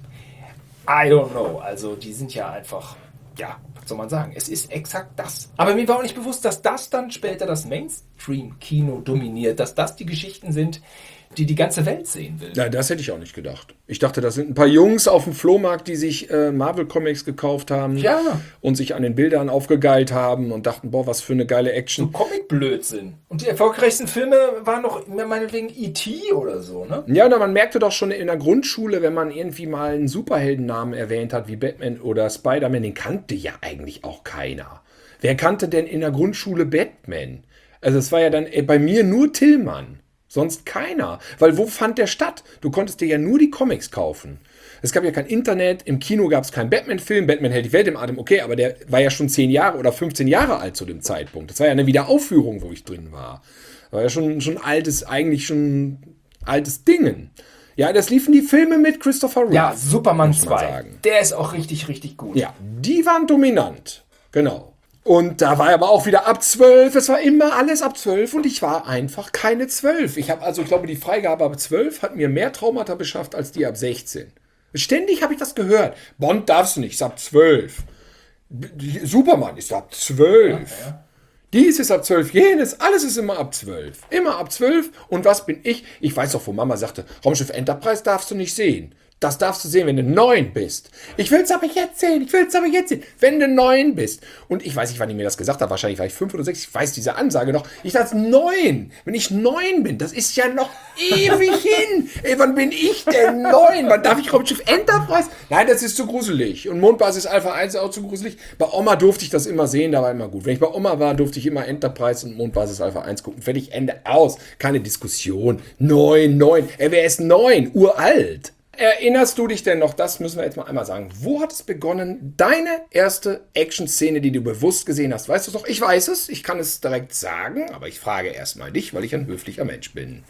I don't know. Also die sind ja einfach, ja, was soll man sagen? Es ist exakt das. Aber mir war auch nicht bewusst, dass das dann später das Mainstream-Kino dominiert, dass das die Geschichten sind, die die ganze Welt sehen will. Ja, das hätte ich auch nicht gedacht. Ich dachte, das sind ein paar Jungs auf dem Flohmarkt, die sich äh, Marvel-Comics gekauft haben ja. und sich an den Bildern aufgegeilt haben und dachten, boah, was für eine geile Action. So Comic-Blödsinn. Und die erfolgreichsten Filme waren noch meinetwegen E T oder so, ne? Ja, und man merkte doch schon in der Grundschule, wenn man irgendwie mal einen Superheldennamen erwähnt hat, wie Batman oder Spider-Man, den kannte ja eigentlich auch keiner. Wer kannte denn in der Grundschule Batman? Also es war ja dann äh, bei mir nur Tillmann. Sonst keiner. Weil wo fand der statt? Du konntest dir ja nur die Comics kaufen. Es gab ja kein Internet, im Kino gab es keinen Batman-Film, Batman hält die Welt im Atem, okay, aber der war ja schon zehn Jahre oder fünfzehn Jahre alt zu dem Zeitpunkt. Das war ja eine Wiederaufführung, wo ich drin war. Das war ja schon, schon altes, eigentlich schon altes Dingen. Ja, das liefen die Filme mit Christopher Reeve. Ja, Superman zwei. Der ist auch richtig, richtig gut. Ja, die waren dominant. Genau. Und da war aber auch wieder ab zwölf, es war immer alles ab zwölf und ich war einfach keine zwölf. Ich habe also, ich glaube, die Freigabe ab zwölf hat mir mehr Traumata beschafft als die ab sechzehn. Ständig habe ich das gehört. Bond darfst du nicht, ist ab zwölf. Superman ist ab zwölf. Ja, ja. Dies ist ab zwölf, jenes, alles ist immer ab zwölf. Immer ab zwölf. Und was bin ich? Ich weiß doch, wo Mama sagte, Raumschiff Enterprise darfst du nicht sehen. Das darfst du sehen, wenn du neun bist. Ich will es aber jetzt sehen, ich will es aber jetzt sehen, wenn du neun bist. Und ich weiß nicht, wann ich mir das gesagt habe, wahrscheinlich war ich fünf oder sechs, ich weiß diese Ansage noch. Ich dachte, neun, wenn ich neun bin, das ist ja noch ewig hin. Ey, wann bin ich denn neun? Wann darf ich Raumschiff Enterprise? Nein, das ist zu gruselig. Und Mondbasis Alpha eins ist auch zu gruselig. Bei Oma durfte ich das immer sehen, da war immer gut. Wenn ich bei Oma war, durfte ich immer Enterprise und Mondbasis Alpha eins gucken. Fertig, Ende, aus. Keine Diskussion. Neun, neun. Ey, wer ist neun? Uralt. Erinnerst du dich denn noch, das müssen wir jetzt mal einmal sagen, wo hat es begonnen, deine erste Action-Szene, die du bewusst gesehen hast? Weißt du es noch? Ich weiß es, ich kann es direkt sagen, aber ich frage erstmal dich, weil ich ein höflicher Mensch bin.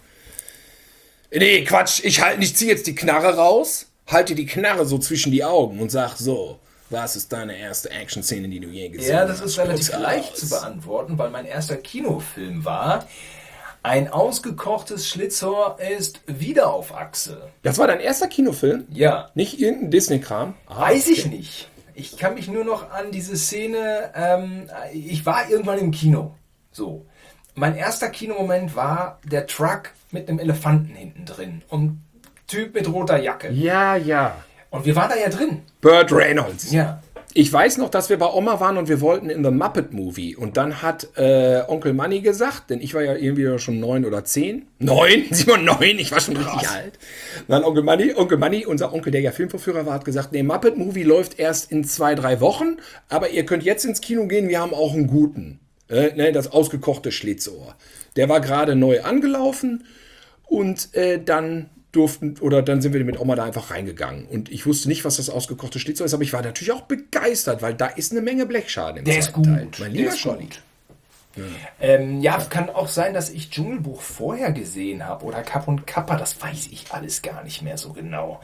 Nee, Quatsch, ich, halt, ich ziehe jetzt die Knarre raus, halte die Knarre so zwischen die Augen und sag so, Was ist deine erste Action-Szene, die du je gesehen hast? Ja, das ist relativ Spuck's leicht aus. zu beantworten, weil mein erster Kinofilm war: Ein ausgekochtes Schlitzohr ist wieder auf Achse. Das war dein erster Kinofilm? Ja. Nicht irgendein Disney-Kram? Ah, Weiß ich okay. nicht. Ich kann mich nur noch an diese Szene, ähm, ich war irgendwann im Kino. So. Mein erster Kinomoment war der Truck mit einem Elefanten hinten drin und Typ mit roter Jacke. Ja, ja. Und wir waren da ja drin. Burt Reynolds. Ja. Ich weiß noch, dass wir bei Oma waren und wir wollten in The Muppet Movie. Und dann hat äh, Onkel Manni gesagt, denn ich war ja irgendwie schon neun oder zehn. Neun? Simon, neun? Ich war schon richtig alt. Dann Onkel Manni, Onkel Manni, unser Onkel, der ja Filmvorführer war, hat gesagt, nee, Muppet Movie läuft erst in zwei, drei Wochen. Aber ihr könnt jetzt ins Kino gehen, wir haben auch einen guten. Äh, ne, das ausgekochte Schlitzohr. Der war gerade neu angelaufen und äh, dann... durften, oder dann sind wir mit Oma da einfach reingegangen. Und ich wusste nicht, was das ausgekochte Schlitzohr ist, aber ich war natürlich auch begeistert, weil da ist eine Menge Blechschaden im Der ist zweiten gut. Teil. Mein Der lieber ist Scholli. gut. Ja. Ähm, ja, kann auch sein, dass ich Dschungelbuch vorher gesehen habe oder Kapp und Kappa, das weiß ich alles gar nicht mehr so genau.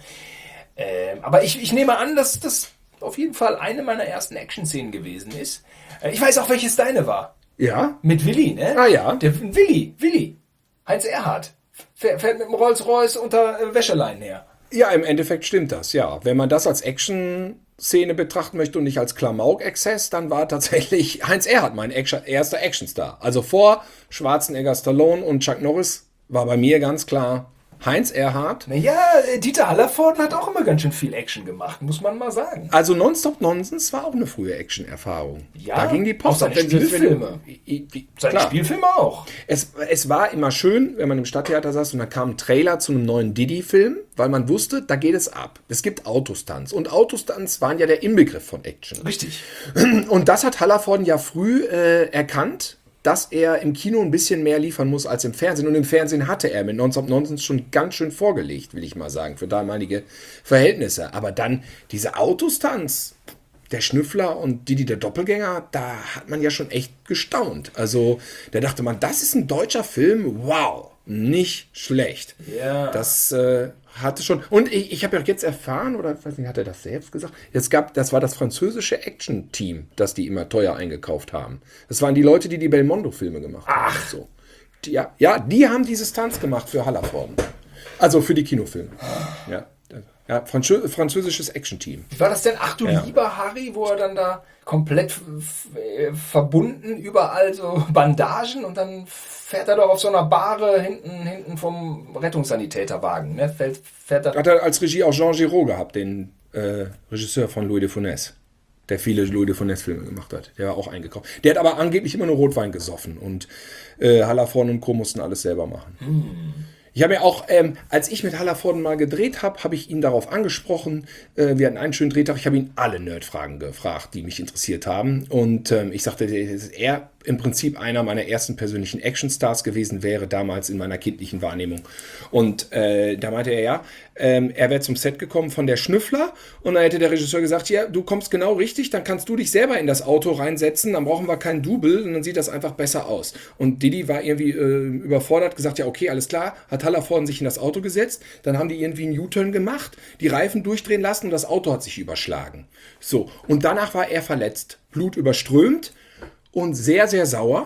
Ähm, aber ich, ich nehme an, dass das auf jeden Fall eine meiner ersten Action-Szenen gewesen ist. Äh, ich weiß auch, welches deine war. Ja? Mit Willi, ne? Ah ja. Der Willi, Willi. Heinz Erhardt. Fährt mit dem Rolls-Royce unter äh, Wäscheleinen her. Ja, im Endeffekt stimmt das, ja. Wenn man das als Action-Szene betrachten möchte und nicht als Klamauk-Exzess, dann war tatsächlich Heinz Erhardt mein Action, erster Actionstar. Also vor Schwarzenegger, Stallone und Chuck Norris war bei mir ganz klar Heinz Erhardt. Naja, Dieter Hallervorden hat auch immer ganz schön viel Action gemacht, muss man mal sagen. Also Nonstop Nonsense war auch eine frühe Action-Erfahrung. Ja, da ging die auch Post seine ab, wenn sie- wenn Spielfilme. die- die- Seine klar. Spielfilme auch. Es, es war immer schön, wenn man im Stadttheater saß und dann kam ein Trailer zu einem neuen Didi-Film, weil man wusste, da geht es ab. Es gibt Autostunts. Und Autostunts waren ja der Inbegriff von Action. Richtig. Und das hat Hallervorden ja früh äh, erkannt, dass er im Kino ein bisschen mehr liefern muss als im Fernsehen. Und im Fernsehen hatte er mit Nonstop Nonsense schon ganz schön vorgelegt, will ich mal sagen, für damalige Verhältnisse. Aber dann diese Autostunts, der Schnüffler und Didi der Doppelgänger, da hat man ja schon echt gestaunt. Also da dachte man, das ist ein deutscher Film, wow, nicht schlecht. Ja. Das äh, hatte schon. Und ich, ich habe ja jetzt erfahren, oder ich weiß nicht, hat er das selbst gesagt? Es gab, das war das französische Action-Team, das die immer teuer eingekauft haben. Das waren die Leute, die die Belmondo-Filme gemacht haben. Ach. So. Die, ja, ja, die haben diese Stunts gemacht für Hallervorden. Also für die Kinofilme. Ja. Ja, Franzö französisches Action-Team. Wie war das denn? Ach du Ja. lieber Harry, wo er dann da komplett f- äh, verbunden, überall so Bandagen und dann fährt er doch auf so einer Bahre hinten, hinten vom Rettungssanitäterwagen. Ne? Fährt, fährt er Hat er als Regie auch Jean Giraud gehabt, den äh, Regisseur von Louis de Funès, der viele Louis de Funès-Filme gemacht hat. Der war auch eingekauft. Der hat aber angeblich immer nur Rotwein gesoffen und äh, Hallervorden und Co. mussten alles selber machen. Ich habe ja auch, ähm, als ich mit Hallervorden mal gedreht habe, habe ich ihn darauf angesprochen. Äh, wir hatten einen schönen Drehtag. Ich habe ihn alle Nerdfragen gefragt, die mich interessiert haben. Und ähm, ich sagte, dass er im Prinzip einer meiner ersten persönlichen Actionstars gewesen wäre, damals in meiner kindlichen Wahrnehmung. Und äh, da meinte er, ja, ähm, er wäre zum Set gekommen von der Schnüffler. Und dann hätte der Regisseur gesagt, ja, du kommst genau richtig, dann kannst du dich selber in das Auto reinsetzen, dann brauchen wir kein Double und dann sieht das einfach besser aus. Und Didi war irgendwie äh, überfordert, gesagt, ja, okay, alles klar, hat Hallervorden sich in das Auto gesetzt, dann haben die irgendwie einen U-Turn gemacht, die Reifen durchdrehen lassen und das Auto hat sich überschlagen. So, und danach war er verletzt, Blut überströmt und sehr, sehr sauer.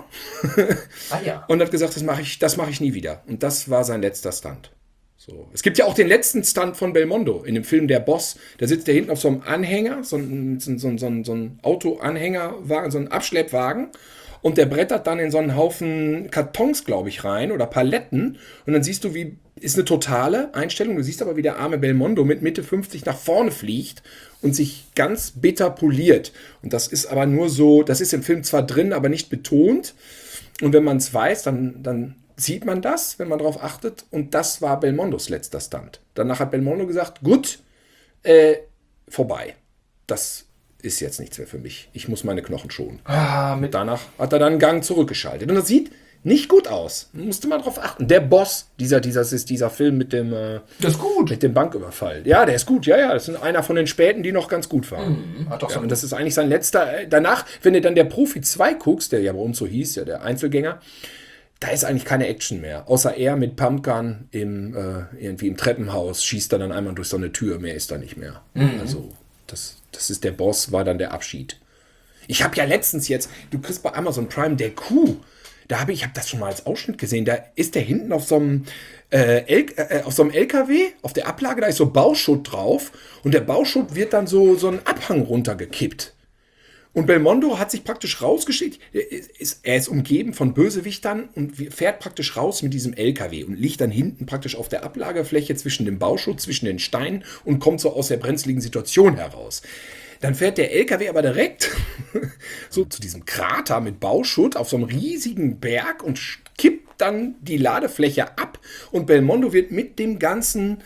Ah ja. Und hat gesagt, das mache ich, das mache ich nie wieder. Und das war sein letzter Stunt. So. Es gibt ja auch den letzten Stunt von Belmondo in dem Film Der Boss. Da sitzt der hinten auf so einem Anhänger, so ein, so ein, so ein, so ein, so ein Autoanhängerwagen, so ein Abschleppwagen. Und der brettert dann in so einen Haufen Kartons, glaube ich, rein oder Paletten. Und dann siehst du, wie ist eine totale Einstellung. Du siehst aber, wie der arme Belmondo mit Mitte fünfzig nach vorne fliegt und sich ganz bitter poliert. Und das ist aber nur so, das ist im Film zwar drin, aber nicht betont. Und wenn man es weiß, dann, dann sieht man das, wenn man darauf achtet. Und das war Belmondos letzter Stunt. Danach hat Belmondo gesagt, gut, äh, vorbei. Das ist jetzt nichts mehr für mich. Ich muss meine Knochen schonen. Ah, mit Und danach hat er dann einen Gang zurückgeschaltet. Und das sieht nicht gut aus. Musste man drauf achten. Der Boss, dieser, dieser, ist dieser Film mit dem, äh, das ist gut. mit dem Banküberfall. Ja, der ist gut. Ja, ja, das ist einer von den späten, die noch ganz gut waren. Mhm, hat doch Ja, so und das ist eigentlich sein letzter. äh, Danach, wenn du dann der Profi zwei guckst, der ja bei uns so hieß, ja, der Einzelgänger, da ist eigentlich keine Action mehr. Außer er mit Pumpgun im, äh, irgendwie im Treppenhaus schießt er dann einmal durch so eine Tür. Mehr ist da nicht mehr. Also Das, das ist der Boss, war dann der Abschied. Ich habe ja letztens jetzt, du kriegst bei Amazon Prime der Kuh, da habe ich, ich habe das schon mal als Ausschnitt gesehen, da ist der hinten auf so einem, äh, L, äh, auf so einem L K W, auf der Ablage, da ist so Bauschutt drauf und der Bauschutt wird dann so, so einen Abhang runtergekippt. Und Belmondo hat sich praktisch rausgeschickt, er ist, er ist umgeben von Bösewichtern und fährt praktisch raus mit diesem L K W und liegt dann hinten praktisch auf der Ablagefläche zwischen dem Bauschutt, zwischen den Steinen und kommt so aus der brenzligen Situation heraus. Dann fährt der L K W aber direkt so zu diesem Krater mit Bauschutt auf so einem riesigen Berg und kippt dann die Ladefläche ab und Belmondo wird mit dem ganzen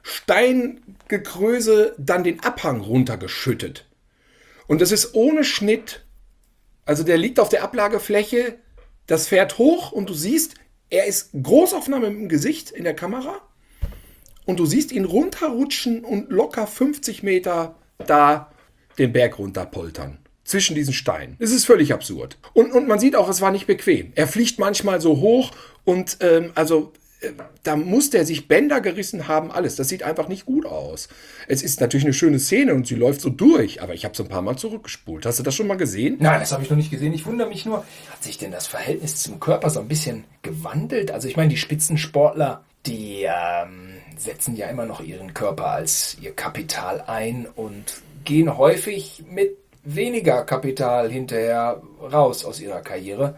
Steingekröse dann den Abhang runtergeschüttet. Und das ist ohne Schnitt. Also der liegt auf der Ablagefläche, das fährt hoch und du siehst, er ist Großaufnahme mit dem Gesicht in der Kamera und du siehst ihn runterrutschen und locker fünfzig Meter da den Berg runterpoltern. Zwischen diesen Steinen. Es ist völlig absurd. Und, und man sieht auch, es war nicht bequem. Er fliegt manchmal so hoch und ähm, also äh, da muss der sich Bänder gerissen haben, alles. Das sieht einfach nicht gut aus. Es ist natürlich eine schöne Szene und sie läuft so durch, aber ich habe es ein paar Mal zurückgespult. Hast du das schon mal gesehen? Nein, das habe ich noch nicht gesehen. Ich wundere mich nur, hat sich denn das Verhältnis zum Körper so ein bisschen gewandelt? Also ich meine, die Spitzensportler, die ähm, setzen ja immer noch ihren Körper als ihr Kapital ein und gehen häufig mit weniger Kapital hinterher raus aus ihrer Karriere.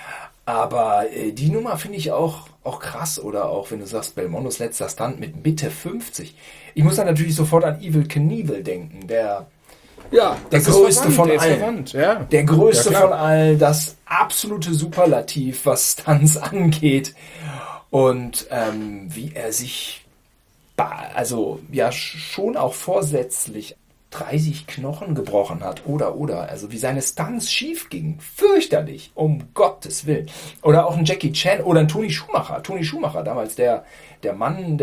Aber äh, die Nummer finde ich auch, auch krass. Oder auch, wenn du sagst, Belmondos letzter Stunt mit Mitte fünfzig. Ich muss dann natürlich sofort an Evel Knievel denken. Der, ja, der größte von allen. Verwandt, ja. Der größte ja, von allen. Das absolute Superlativ, was Stunts angeht. Und ähm, wie er sich, also ja, schon auch vorsätzlich dreißig Knochen gebrochen hat oder oder also wie seine Stunts schief gingen, fürchterlich, um Gottes Willen. Oder auch ein Jackie Chan oder ein Toni Schumacher, Toni Schumacher damals der der Mann,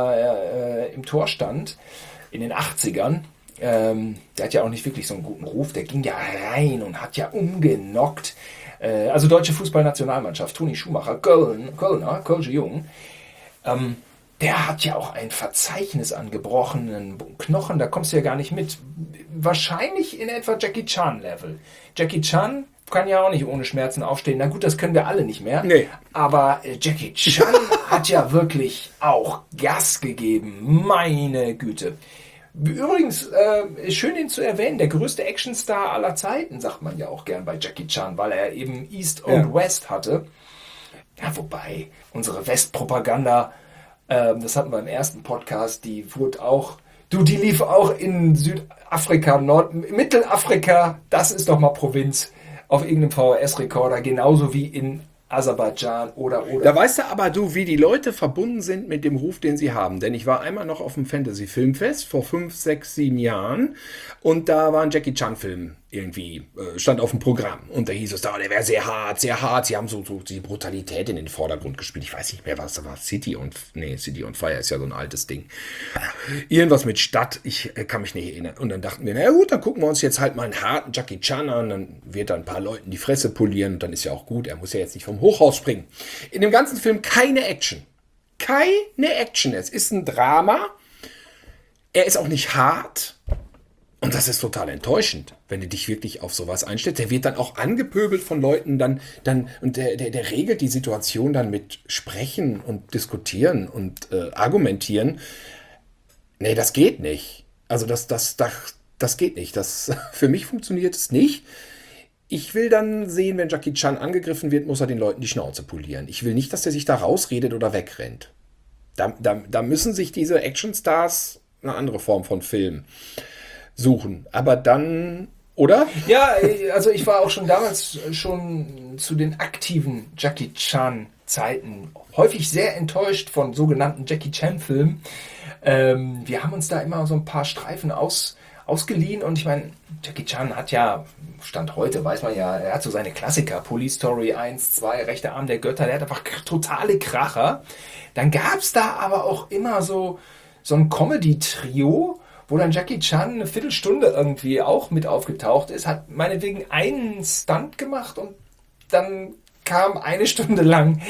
der äh, im Tor stand in den achtzigern. Ähm, der hat ja auch nicht wirklich so einen guten Ruf, der ging ja rein und hat ja umgenockt. Äh, also deutsche Fußballnationalmannschaft, Toni Schumacher, Köln, Kölner, Kölsche Jung. Ähm, Der hat ja auch ein Verzeichnis an gebrochenen Knochen, da kommst du ja gar nicht mit. Wahrscheinlich in etwa Jackie Chan-Level. Jackie Chan kann ja auch nicht ohne Schmerzen aufstehen. Na gut, das können wir alle nicht mehr. Nee. Aber äh, Jackie Chan hat ja wirklich auch Gas gegeben. Meine Güte. Übrigens, äh, schön ihn zu erwähnen, der größte Actionstar aller Zeiten, sagt man ja auch gern bei Jackie Chan, weil er eben East und Ja. West hatte. Ja, wobei, unsere Westpropaganda, das hatten wir im ersten Podcast, die wurde auch, du, die lief auch in Südafrika, Nord, Mittelafrika, das ist doch mal Provinz, auf irgendeinem V H S-Rekorder, genauso wie in Aserbaidschan oder oder. Da weißt du aber, du, wie die Leute verbunden sind mit dem Ruf, den sie haben. Denn ich war einmal noch auf dem Fantasy-Filmfest vor fünf, sechs, sieben Jahren und da war ein Jackie Chan-Film irgendwie, äh, stand auf dem Programm. Und da hieß es, da, der wäre sehr hart, sehr hart. Sie haben so, so die Brutalität in den Vordergrund gespielt. Ich weiß nicht mehr, was da war. City und, nee, City on Fire ist ja so ein altes Ding. Irgendwas mit Stadt, ich äh, kann mich nicht erinnern. Und dann dachten wir, na gut, dann gucken wir uns jetzt halt mal einen harten Jackie Chan an. Dann wird da ein paar Leuten die Fresse polieren und dann ist ja auch gut. Er muss ja jetzt nicht vom Hochhaus springen. In dem ganzen Film keine Action. Keine Action. Es ist ein Drama. Er ist auch nicht hart. Und das ist total enttäuschend, wenn du dich wirklich auf sowas einstellst. Der wird dann auch angepöbelt von Leuten, dann, dann, und der, der, der regelt die Situation dann mit Sprechen und Diskutieren und äh, Argumentieren. Nee, das geht nicht. Also das, das, das, das geht nicht. Das, für mich funktioniert es nicht. Ich will dann sehen, wenn Jackie Chan angegriffen wird, muss er den Leuten die Schnauze polieren. Ich will nicht, dass der sich da rausredet oder wegrennt. Da, da, da müssen sich diese Actionstars eine andere Form von Film suchen. Aber dann, oder? Ja, also ich war auch schon damals schon zu den aktiven Jackie Chan Zeiten häufig sehr enttäuscht von sogenannten Jackie Chan Filmen. Ähm, wir haben uns da immer so ein paar Streifen aus, ausgeliehen und ich meine, Jackie Chan hat ja, Stand heute weiß man ja, er hat so seine Klassiker, Police Story eins, zwei, Rechter Arm der Götter, der hat einfach totale Kracher. Dann gab es da aber auch immer so, so ein Comedy-Trio, wo dann Jackie Chan eine Viertelstunde irgendwie auch mit aufgetaucht ist, hat meinetwegen einen Stunt gemacht und dann kam eine Stunde lang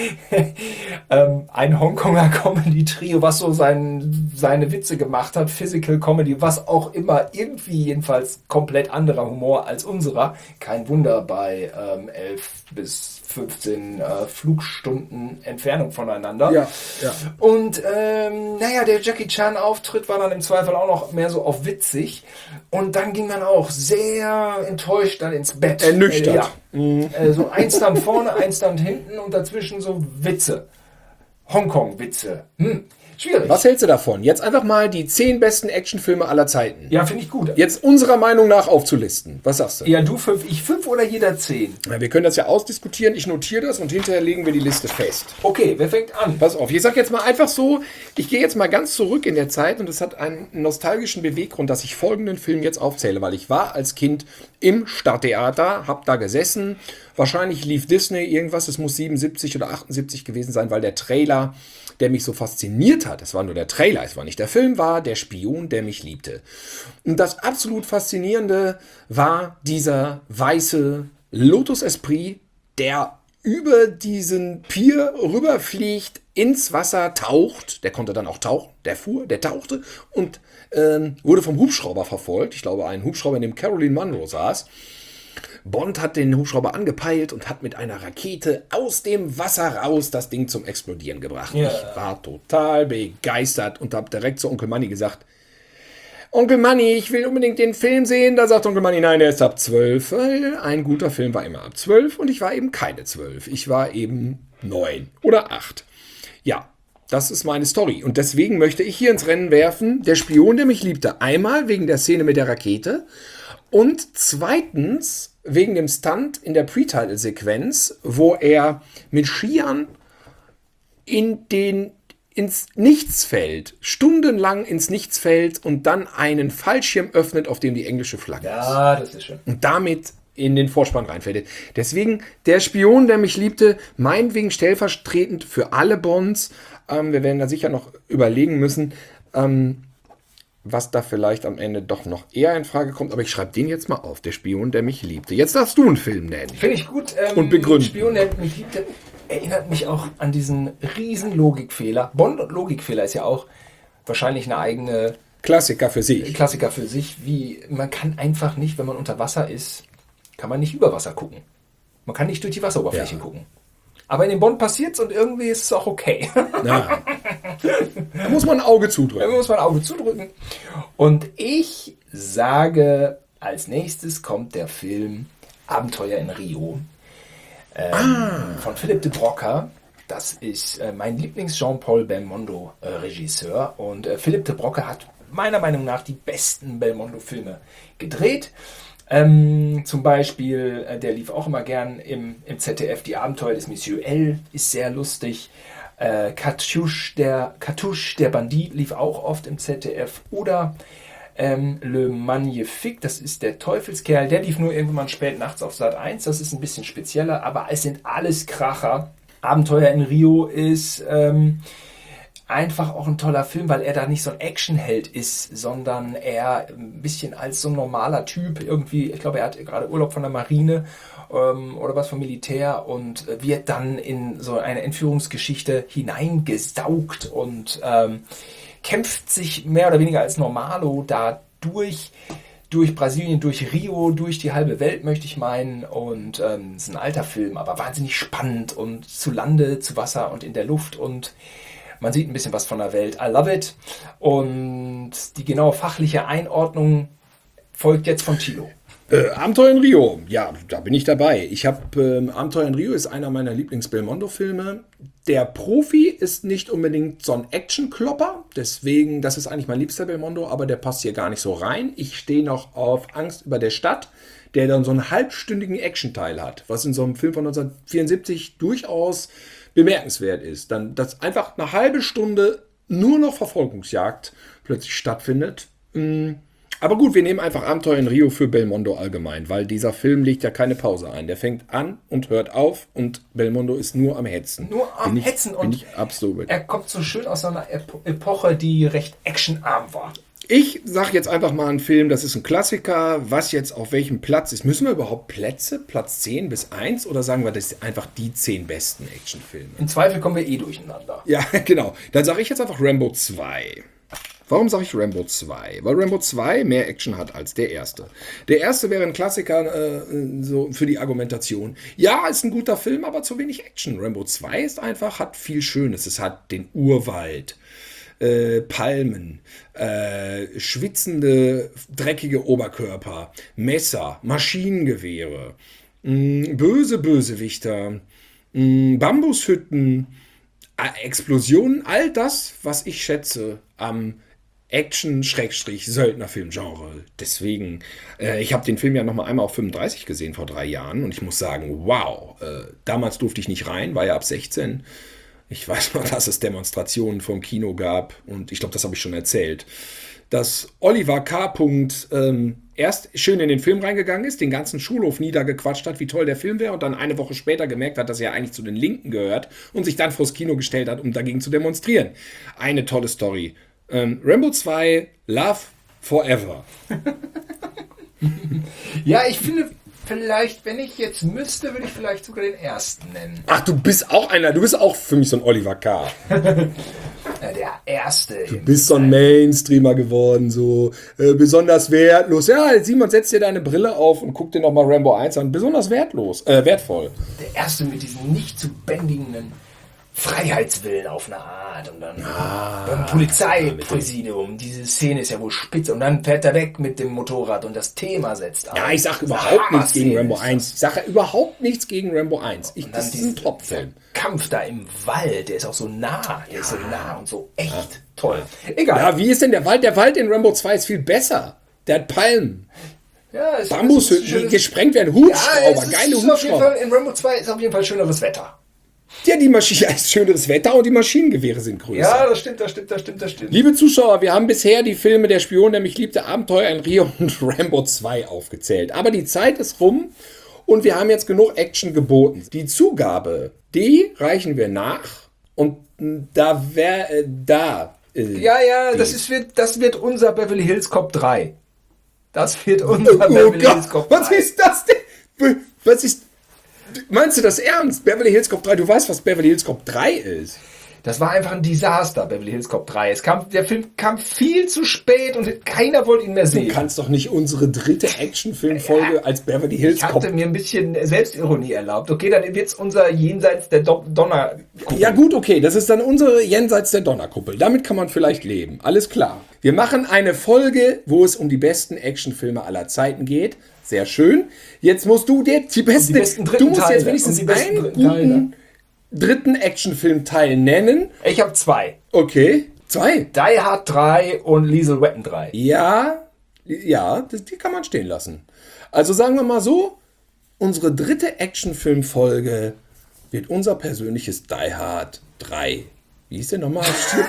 ähm, ein Hongkonger Comedy-Trio, was so sein, seine Witze gemacht hat, Physical Comedy, was auch immer, irgendwie jedenfalls komplett anderer Humor als unserer. Kein Wunder bei ähm, elf bis fünfzehn äh, Flugstunden Entfernung voneinander. Ja, ja. Und ähm, naja, der Jackie Chan-Auftritt war dann im Zweifel auch noch mehr so auf witzig. Und dann ging man auch sehr enttäuscht dann ins Bett. Ernüchtert. Äh, ja. Mhm. Äh, so ein Stand vorne, ein Stand hinten und dazwischen so Witze. Hongkong-Witze. Hm. Schwierig. Was hältst du davon? Jetzt einfach mal die zehn besten Actionfilme aller Zeiten. Ja, finde ich gut. Jetzt unserer Meinung nach aufzulisten. Was sagst du? Ja, du fünf, ich fünf oder jeder zehn? Ja, wir können das ja ausdiskutieren. Ich notiere das und hinterher legen wir die Liste fest. Okay, wer fängt an? Pass auf, ich sag jetzt mal einfach so, ich gehe jetzt mal ganz zurück in der Zeit und es hat einen nostalgischen Beweggrund, dass ich folgenden Film jetzt aufzähle, weil ich war als Kind im Stadttheater, hab da gesessen, wahrscheinlich lief Disney irgendwas, es muss siebenundsiebzig oder achtundsiebzig gewesen sein, weil der Trailer, der mich so fasziniert hat, es war nur der Trailer, es war nicht der Film, war Der Spion, der mich liebte. Und das absolut Faszinierende war dieser weiße Lotus Esprit, der über diesen Pier rüberfliegt, ins Wasser taucht, der konnte dann auch tauchen, der fuhr, der tauchte und ähm, wurde vom Hubschrauber verfolgt. Ich glaube, ein Hubschrauber, in dem Caroline Munro saß. Bond hat den Hubschrauber angepeilt und hat mit einer Rakete aus dem Wasser raus das Ding zum Explodieren gebracht. Ja. Ich war total begeistert und habe direkt zu Onkel Manni gesagt, Onkel Manni, ich will unbedingt den Film sehen. Da sagt Onkel Manni, nein, der ist ab zwölf. Weil ein guter Film war immer ab zwölf und ich war eben keine zwölf. Ich war eben neun oder acht. Ja, das ist meine Story. Und deswegen möchte ich hier ins Rennen werfen, Der Spion, der mich liebte. Einmal wegen der Szene mit der Rakete und zweitens wegen dem Stunt in der Pre-Title-Sequenz, wo er mit Skiern in den, ins Nichts fällt, stundenlang ins Nichts fällt und dann einen Fallschirm öffnet, auf dem die englische Flagge ist. Ja, das ist schön. Und damit in den Vorspann reinfällt. Deswegen Der Spion, der mich liebte, meinetwegen stellvertretend für alle Bonds. Ähm, wir werden da sicher noch überlegen müssen, ähm, was da vielleicht am Ende doch noch eher in Frage kommt. Aber ich schreibe den jetzt mal auf. Der Spion, der mich liebte. Jetzt darfst du einen Film nennen. Finde ich gut. Ähm, Und begründen. Spion, der mich liebte, erinnert mich auch an diesen riesen Logikfehler. Bond und Logikfehler ist ja auch wahrscheinlich eine eigene Klassiker für sich. Klassiker für sich. Wie man kann einfach nicht, wenn man unter Wasser ist, kann man nicht über Wasser gucken. Man kann nicht durch die Wasseroberfläche Ja. gucken. Aber in dem Bond passiert's und irgendwie ist es auch okay. Ja. Da muss man ein Auge zudrücken. Da muss man ein Auge zudrücken. Und ich sage, als nächstes kommt der Film Abenteuer in Rio ähm, Ah. von Philippe de Broca. Das ist äh, mein Lieblings-Jean-Paul Belmondo-Regisseur. Und äh, Philippe de Broca hat meiner Meinung nach die besten Belmondo-Filme gedreht. Ähm, zum Beispiel, äh, der lief auch immer gern im, im Z D F, Die Abenteuer des Monsieur L. ist sehr lustig. Äh, Cartouche, der, Cartouche, der Bandit, lief auch oft im Z D F. Oder ähm, Le Magnifique, das ist der Teufelskerl, der lief nur irgendwann spät nachts auf Sat eins. Das ist ein bisschen spezieller, aber es sind alles Kracher. Abenteuer in Rio ist ähm, einfach auch ein toller Film, weil er da nicht so ein Actionheld ist, sondern er ein bisschen als so ein normaler Typ irgendwie, ich glaube, er hat gerade Urlaub von der Marine ähm, oder was vom Militär und wird dann in so eine Entführungsgeschichte hineingesaugt und ähm, kämpft sich mehr oder weniger als Normalo da durch, durch Brasilien, durch Rio, durch die halbe Welt, möchte ich meinen. Und ähm, es ist ein alter Film, aber wahnsinnig spannend und zu Lande, zu Wasser und in der Luft und man sieht ein bisschen was von der Welt. I love it. Und die genaue fachliche Einordnung folgt jetzt von Thilo. Äh, Abenteuer in Rio, ja, da bin ich dabei. Ich habe ähm, Abenteuer in Rio ist einer meiner Lieblings-Belmondo-Filme. Der Profi ist nicht unbedingt so ein Action-Klopper, deswegen, das ist eigentlich mein liebster Belmondo, aber der passt hier gar nicht so rein. Ich stehe noch auf Angst über der Stadt, der dann so einen halbstündigen Action-Teil hat, was in so einem Film von neunzehnhundertvierundsiebzig durchaus bemerkenswert ist. Dann, dass einfach eine halbe Stunde nur noch Verfolgungsjagd plötzlich stattfindet. Aber gut, wir nehmen einfach Abenteuer in Rio für Belmondo allgemein, weil dieser Film legt ja keine Pause ein. Der fängt an und hört auf und Belmondo ist nur am Hetzen. Nur am bin ich, Hetzen bin und ich absolut. er kommt so schön aus einer Epo- Epoche, die recht actionarm war. Ich sage jetzt einfach mal einen Film, das ist ein Klassiker, was jetzt auf welchem Platz ist. Müssen wir überhaupt Plätze, Platz zehn bis eins, oder sagen wir, das sind einfach die zehn besten Actionfilme? Im Zweifel kommen wir eh durcheinander. Ja, genau. Dann sage ich jetzt einfach Rambo zwei. Warum sage ich Rambo zwei? Weil Rambo zwei mehr Action hat als der erste. Der erste wäre ein Klassiker äh, so für die Argumentation. Ja, ist ein guter Film, aber zu wenig Action. Rambo zwei ist einfach, hat viel Schönes. Es hat den Urwald. Äh, Palmen, äh, schwitzende, dreckige Oberkörper, Messer, Maschinengewehre, mh, böse Bösewichter, mh, Bambushütten, äh, Explosionen, all das, was ich schätze am Action-Söldnerfilm-Genre. Deswegen, äh, ich habe den Film ja noch mal einmal auf fünfunddreißig gesehen vor drei Jahren und ich muss sagen, wow, äh, damals durfte ich nicht rein, war ja ab sechzehn. Ich weiß noch, dass es Demonstrationen vom Kino gab und ich glaube, das habe ich schon erzählt, dass Oliver K. Ähm, erst schön in den Film reingegangen ist, den ganzen Schulhof niedergequatscht hat, wie toll der Film wäre und dann eine Woche später gemerkt hat, dass er eigentlich zu den Linken gehört und sich dann vors Kino gestellt hat, um dagegen zu demonstrieren. Eine tolle Story. Ähm, Rambo zwei, Love Forever. Ja, ich finde... Vielleicht, wenn ich jetzt müsste, würde ich vielleicht sogar den ersten nennen. Ach, du bist auch einer, du bist auch für mich so ein Oliver K. Ja, der erste. Du bist so ein Mainstreamer geworden, so äh, besonders wertlos. Ja, Simon, setz dir deine Brille auf und guck dir nochmal Rambo eins an. Besonders wertlos, äh, wertvoll. Der erste mit diesem nicht zu bändigenden Freiheitswillen auf eine Art und dann Ah, beim Polizeipräsidium. Diese Szene ist ja wohl spitze und dann fährt er weg mit dem Motorrad und das Thema setzt Ja, ein. ich sag Diese überhaupt nichts gegen Hammer-Szene Rambo ist eins. Ich sage überhaupt nichts gegen Rambo eins. Ich, Und dann das ist ein diese- Top-Film. Kampf da im Wald, der ist auch so nah, der ist so nah und so echt toll. Egal. Ja, wie ist denn der Wald? Der Wald in Rambo zwei ist viel besser. Der hat Palmen, Ja, es- Bambushütten, es ist ein die schönes- gesprengt werden, Ja, Hubschrauber, es ist geile auf jeden Hubschrauber. Fall, in Rambo zwei ist auf jeden Fall schöneres Wetter. Ja, die Maschine ja, ist schöneres Wetter und die Maschinengewehre sind größer. Ja, das stimmt, das stimmt, das stimmt, das stimmt. Liebe Zuschauer, wir haben bisher die Filme Der Spion, der mich liebte, Abenteuer in Rio und Rambo zwei aufgezählt. Aber die Zeit ist rum und wir haben jetzt genug Action geboten. Die Zugabe, die reichen wir nach und da wäre äh, da. Äh, Ja, ja, die- das, ist, wird, das wird unser Beverly Hills Cop drei. Das wird unser Oh Beverly Gott, Hills Cop was drei. ist das denn? Was ist. Meinst du das ernst? Beverly Hills Cop drei, du weißt, was Beverly Hills Cop drei ist. Das war einfach ein Desaster, Beverly Hills Cop drei. Es kam, der Film kam viel zu spät und keiner wollte ihn mehr Du sehen. kannst doch nicht unsere dritte Actionfilmfolge als Beverly Hills Ich Cop. hatte mir ein bisschen Selbstironie erlaubt. Okay, dann wird's unser Jenseits der Do Donner. Ja gut, okay, das ist dann unsere Jenseits der Donnerkuppel. Damit kann man vielleicht leben. Alles klar. Wir machen eine Folge, wo es um die besten Actionfilme aller Zeiten geht. Sehr schön. Jetzt musst du dir die besten, die besten dritten du musst Teile. jetzt wenigstens Um die besten einen dritten Teile. guten dritten Actionfilmteil nennen. Ich habe zwei. Okay, zwei. Die Hard drei und Lethal Weapon drei. Ja, ja, das, die kann man stehen lassen. Also sagen wir mal so, unsere dritte Actionfilmfolge wird unser persönliches Die Hard drei. Wie ist denn nochmal?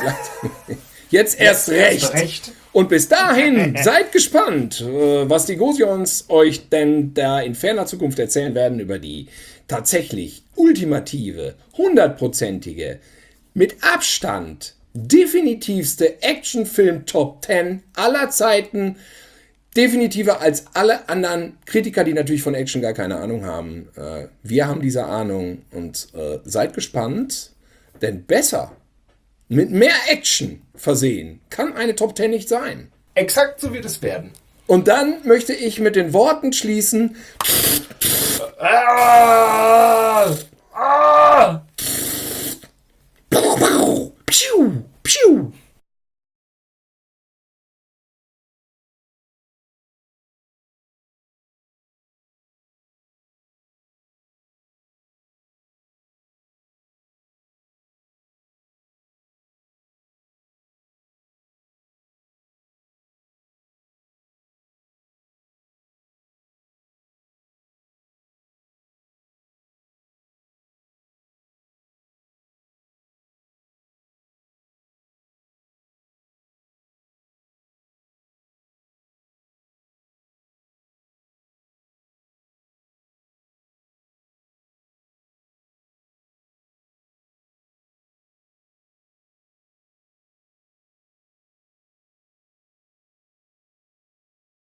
Jetzt erst recht. erst recht. Und bis dahin, seid gespannt, äh, was die Gosions euch denn da in ferner Zukunft erzählen werden über die tatsächlich ultimative, hundertprozentige, mit Abstand definitivste Actionfilm Top zehn aller Zeiten. Definitiver als alle anderen Kritiker, die natürlich von Action gar keine Ahnung haben. Äh, wir haben diese Ahnung und äh, seid gespannt, denn besser, mit mehr Action versehen, kann eine Top zehn nicht sein. Exakt so wird es werden. Und dann möchte ich mit den Worten schließen, Ah! Ah! piu, piu, piu.